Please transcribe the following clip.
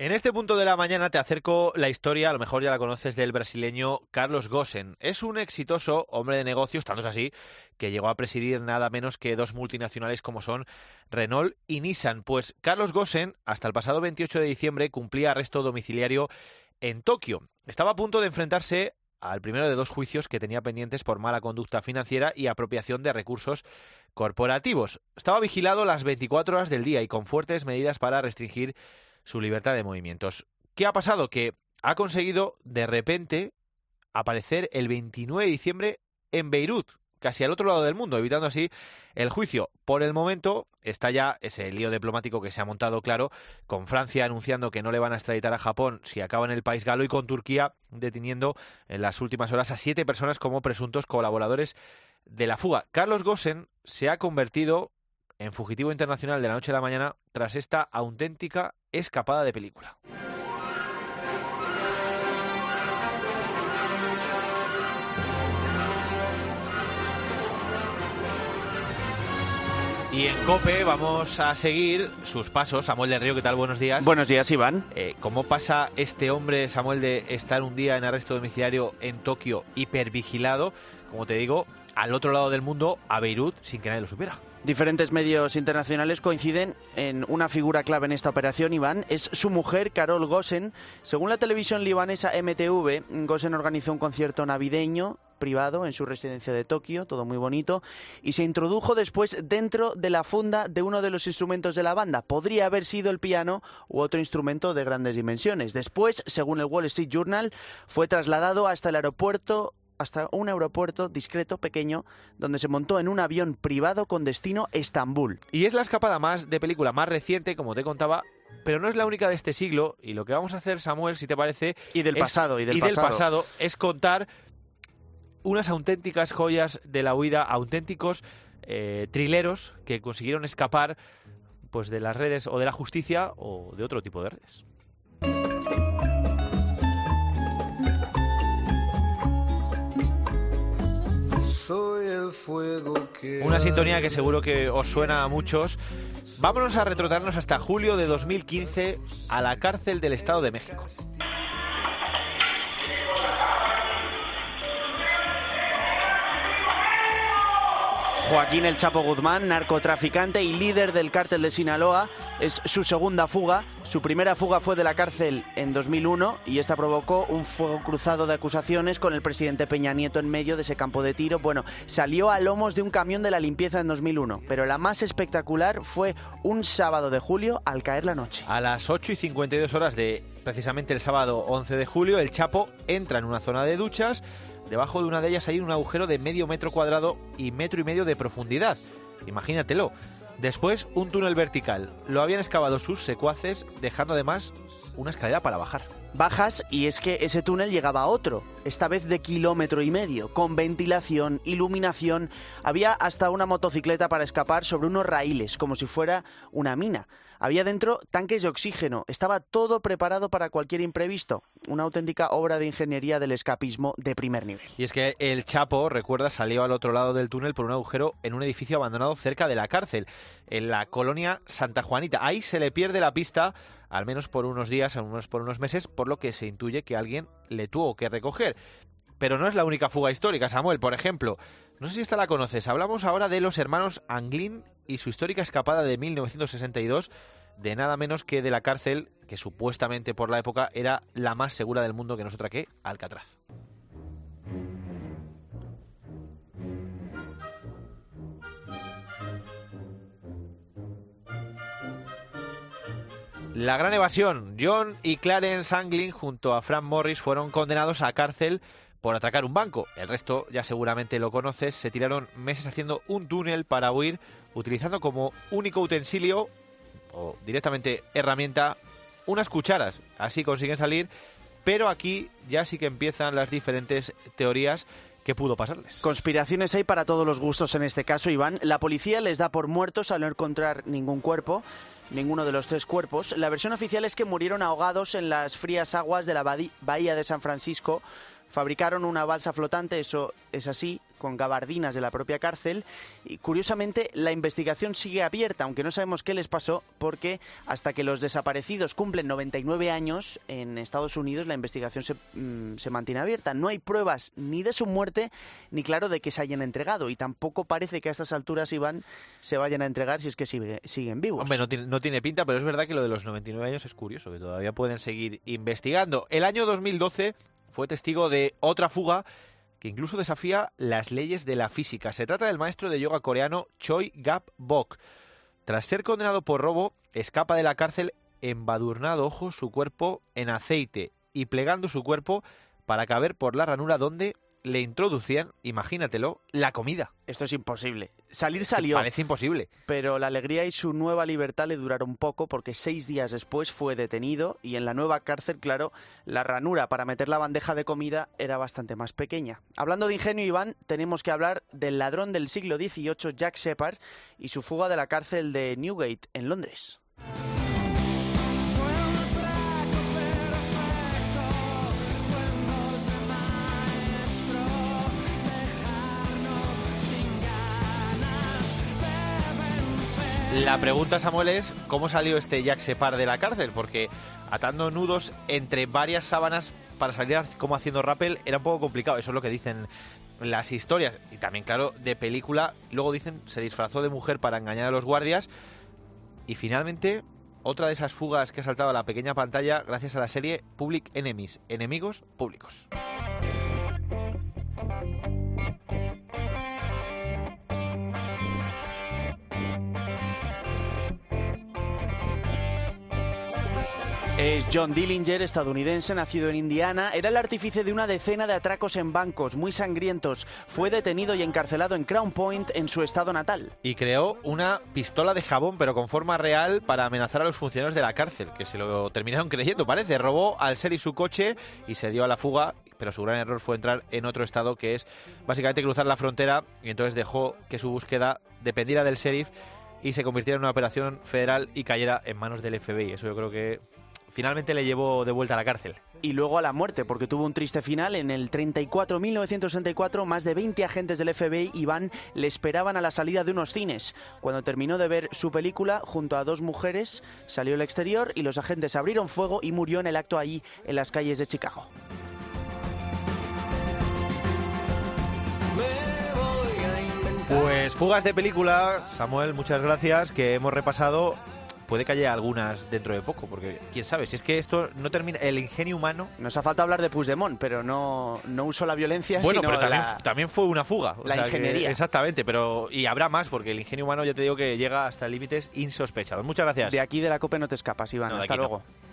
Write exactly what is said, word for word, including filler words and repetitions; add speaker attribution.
Speaker 1: En este punto de la mañana te acerco la historia, a lo mejor ya la conoces, del brasileño Carlos Ghosn. Es un exitoso hombre de negocios, tanto es así, que llegó a presidir nada menos que dos multinacionales como son Renault y Nissan. Pues Carlos Ghosn, hasta el pasado veintiocho de diciembre, cumplía arresto domiciliario en Tokio. Estaba a punto de enfrentarse al primero de dos juicios que tenía pendientes por mala conducta financiera y apropiación de recursos corporativos. Estaba vigilado las veinticuatro horas del día y con fuertes medidas para restringir su libertad de movimientos. ¿Qué ha pasado? Que ha conseguido de repente aparecer el veintinueve de diciembre en Beirut, casi al otro lado del mundo, evitando así el juicio. Por el momento está ya ese lío diplomático que se ha montado, claro, con Francia anunciando que no le van a extraditar a Japón si acaba en el país galo y con Turquía deteniendo en las últimas horas a siete personas como presuntos colaboradores de la fuga. Carlos Ghosn se ha convertido en fugitivo internacional de la noche a la mañana tras esta auténtica escapada de película. Y en COPE vamos a seguir sus pasos. Samuel del Río, ¿qué tal? Buenos días.
Speaker 2: Buenos días, Iván.
Speaker 1: Eh, ¿Cómo pasa este hombre, Samuel, de estar un día en arresto domiciliario en Tokio, hipervigilado, como te digo, al otro lado del mundo, a Beirut, sin que nadie lo supiera?
Speaker 2: Diferentes medios internacionales coinciden en una figura clave en esta operación, Iván. Es su mujer, Carol Ghosn. Según la televisión libanesa M T V, Ghosn organizó un concierto navideño privado en su residencia de Tokio, todo muy bonito, y se introdujo después dentro de la funda de uno de los instrumentos de la banda. Podría haber sido el piano u otro instrumento de grandes dimensiones. Después, según el Wall Street Journal, fue trasladado hasta el aeropuerto hasta un aeropuerto discreto, pequeño, donde se montó en un avión privado con destino Estambul.
Speaker 1: Y es la escapada más de película más reciente, como te contaba, pero no es la única de este siglo. Y lo que vamos a hacer, Samuel, si te parece...
Speaker 2: Y del
Speaker 1: es,
Speaker 2: pasado, y del
Speaker 1: y
Speaker 2: pasado.
Speaker 1: del pasado, es contar unas auténticas joyas de la huida, auténticos eh, trileros que consiguieron escapar pues de las redes o de la justicia o de otro tipo de redes.
Speaker 3: Soy el fuego que...
Speaker 1: Una sintonía que seguro que os suena a muchos. Vámonos a retrotraernos hasta julio de dos mil quince a la cárcel del Estado de México.
Speaker 2: Joaquín El Chapo Guzmán, narcotraficante y líder del cártel de Sinaloa, es su segunda fuga. Su primera fuga fue de la cárcel en dos mil uno y esta provocó un fuego cruzado de acusaciones con el presidente Peña Nieto en medio de ese campo de tiro. Bueno, salió a lomos de un camión de la limpieza en dos mil uno, pero la más espectacular fue un sábado de julio al caer la noche.
Speaker 1: A las ocho y cincuenta y dos horas de precisamente el sábado once de julio, el Chapo entra en una zona de duchas. Debajo de una de ellas hay un agujero de medio metro cuadrado y metro y medio de profundidad. Imagínatelo. Después, un túnel vertical. Lo habían excavado sus secuaces, dejando además una escalera para bajar.
Speaker 2: Bajas y es que ese túnel llegaba a otro, esta vez de kilómetro y medio, con ventilación, iluminación. Había hasta una motocicleta para escapar sobre unos raíles, como si fuera una mina. Había dentro tanques de oxígeno, estaba todo preparado para cualquier imprevisto. Una auténtica obra de ingeniería del escapismo de primer nivel.
Speaker 1: Y es que el Chapo, recuerda, salió al otro lado del túnel por un agujero en un edificio abandonado cerca de la cárcel, en la colonia Santa Juanita. Ahí se le pierde la pista, al menos por unos días, al menos por unos meses, por lo que se intuye que alguien le tuvo que recoger. Pero no es la única fuga histórica, Samuel. Por ejemplo, no sé si esta la conoces, hablamos ahora de los hermanos Anglin y su histórica escapada de mil novecientos sesenta y dos, de nada menos que de la cárcel, que supuestamente por la época era la más segura del mundo, que no es otra que Alcatraz. La gran evasión. John y Clarence Anglin junto a Frank Morris fueron condenados a cárcel por atracar un banco. El resto ya seguramente lo conoces. Se tiraron meses haciendo un túnel para huir, utilizando como único utensilio o directamente herramienta unas cucharas. Así consiguen salir, pero aquí ya sí que empiezan las diferentes teorías que pudo pasarles.
Speaker 2: Conspiraciones hay para todos los gustos en este caso, Iván. La policía les da por muertos al no encontrar ningún cuerpo, ninguno de los tres cuerpos. La versión oficial es que murieron ahogados en las frías aguas de la bahía de San Francisco. Fabricaron una balsa flotante, eso es así, con gabardinas de la propia cárcel. Y curiosamente, la investigación sigue abierta, aunque no sabemos qué les pasó, porque hasta que los desaparecidos cumplen noventa y nueve años en Estados Unidos, la investigación se, mmm, se mantiene abierta. No hay pruebas ni de su muerte, ni claro de que se hayan entregado. Y tampoco parece que a estas alturas, Iván, se vayan a entregar si es que sigue, siguen vivos.
Speaker 1: Hombre, no tiene, no tiene pinta, pero es verdad que lo de los noventa y nueve años es curioso, que todavía pueden seguir investigando. El año dos mil doce fue testigo de otra fuga que incluso desafía las leyes de la física. Se trata del maestro de yoga coreano Choi Gap-bok. Tras ser condenado por robo, escapa de la cárcel embadurnado, ojo, su cuerpo en aceite y plegando su cuerpo para caber por la ranura donde le introducían, imagínatelo, la comida.
Speaker 2: Esto es imposible. Salir salió.
Speaker 1: Parece imposible.
Speaker 2: Pero la alegría y su nueva libertad le duraron poco porque seis días después fue detenido y en la nueva cárcel, claro, la ranura para meter la bandeja de comida era bastante más pequeña. Hablando de ingenio, Iván, tenemos que hablar del ladrón del siglo dieciocho, Jack Shephard, y su fuga de la cárcel de Newgate, en Londres.
Speaker 1: La pregunta, Samuel, es ¿cómo salió este Jack Shephard de la cárcel? Porque atando nudos entre varias sábanas para salir como haciendo rappel era un poco complicado. Eso es lo que dicen las historias. Y también, claro, de película. Luego dicen se disfrazó de mujer para engañar a los guardias. Y finalmente, otra de esas fugas que ha saltado a la pequeña pantalla gracias a la serie Public Enemies, Enemigos Públicos.
Speaker 2: Es John Dillinger, estadounidense, nacido en Indiana. Era el artífice de una decena de atracos en bancos muy sangrientos. Fue detenido y encarcelado en Crown Point, en su estado natal.
Speaker 1: Y creó una pistola de jabón, pero con forma real, para amenazar a los funcionarios de la cárcel, que se lo terminaron creyendo, parece. Robó al sheriff su coche y se dio a la fuga, pero su gran error fue entrar en otro estado, que es básicamente cruzar la frontera, y entonces dejó que su búsqueda dependiera del sheriff y se convirtiera en una operación federal y cayera en manos del F B I. Eso yo creo que finalmente le llevó de vuelta a la cárcel.
Speaker 2: Y luego a la muerte, porque tuvo un triste final. En el treinta y cuatro, mil novecientos sesenta y cuatro, más de veinte agentes del F B I, Iván, le esperaban a la salida de unos cines. Cuando terminó de ver su película, junto a dos mujeres, salió al exterior y los agentes abrieron fuego y murió en el acto allí, en las calles de Chicago.
Speaker 1: Pues fugas de película, Samuel, muchas gracias, que hemos repasado. Puede que haya algunas dentro de poco, porque quién sabe, si es que esto no termina, el ingenio humano...
Speaker 2: Nos ha faltado hablar de Puigdemont, pero no, no usó la violencia,
Speaker 1: bueno,
Speaker 2: sino
Speaker 1: pero también,
Speaker 2: la,
Speaker 1: también fue una fuga. O
Speaker 2: la
Speaker 1: sea
Speaker 2: ingeniería.
Speaker 1: Que, exactamente, pero y habrá más, porque el ingenio humano ya te digo que llega hasta límites insospechados. Muchas gracias.
Speaker 2: De aquí de la COPE no te escapas, Iván.
Speaker 1: No,
Speaker 2: Hasta luego.
Speaker 1: No.